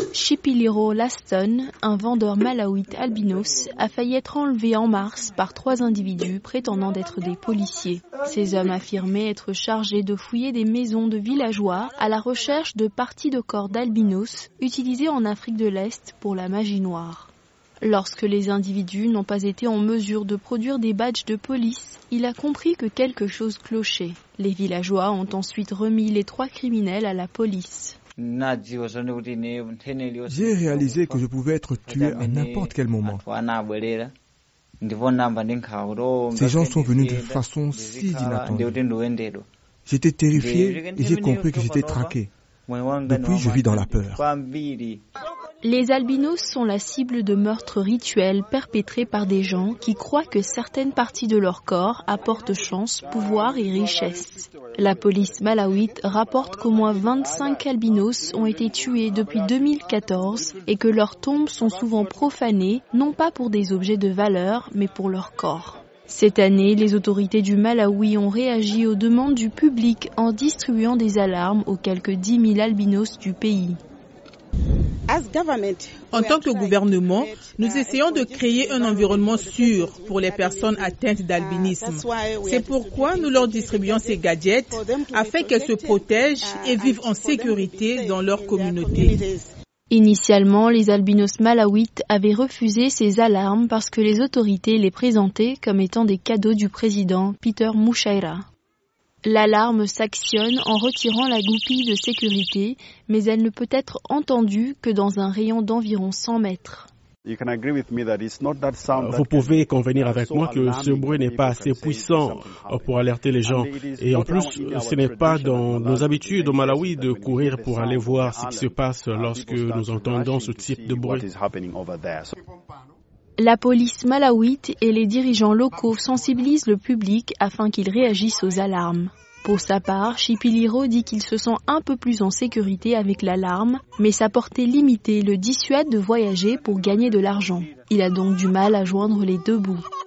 Chipiliro Laston, un vendeur malawite albinos, a failli être enlevé en mars par 3 individus prétendant être des policiers. Ces hommes affirmaient être chargés de fouiller des maisons de villageois à la recherche de parties de corps d'albinos utilisées en Afrique de l'Est pour la magie noire. Lorsque les individus n'ont pas été en mesure de produire des badges de police, il a compris que quelque chose clochait. Les villageois ont ensuite remis les 3 criminels à la police. J'ai réalisé que je pouvais être tué à n'importe quel moment. Ces gens sont venus de façon si inattendue. J'étais terrifié et j'ai compris que j'étais traqué. Depuis, je vis dans la peur. Les albinos sont la cible de meurtres rituels perpétrés par des gens qui croient que certaines parties de leur corps apportent chance, pouvoir et richesse. La police malawite rapporte qu'au moins 25 albinos ont été tués depuis 2014 et que leurs tombes sont souvent profanées, non pas pour des objets de valeur, mais pour leur corps. Cette année, les autorités du Malawi ont réagi aux demandes du public en distribuant des alarmes aux quelques 10 000 albinos du pays. En tant que gouvernement, nous essayons de créer un environnement sûr pour les personnes atteintes d'albinisme. C'est pourquoi nous leur distribuons ces gadgets afin qu'elles se protègent et vivent en sécurité dans leur communauté. Initialement, les albinos malawites avaient refusé ces alarmes parce que les autorités les présentaient comme étant des cadeaux du président Peter Mutharika. L'alarme s'actionne en retirant la goupille de sécurité, mais elle ne peut être entendue que dans un rayon d'environ 100 mètres. Vous pouvez convenir avec moi que ce bruit n'est pas assez puissant pour alerter les gens. Et en plus, ce n'est pas dans nos habitudes au Malawi de courir pour aller voir ce qui se passe lorsque nous entendons ce type de bruit. La police malawite et les dirigeants locaux sensibilisent le public afin qu'il réagisse aux alarmes. Pour sa part, Chipiliro dit qu'il se sent un peu plus en sécurité avec l'alarme, mais sa portée limitée le dissuade de voyager pour gagner de l'argent. Il a donc du mal à joindre les deux bouts.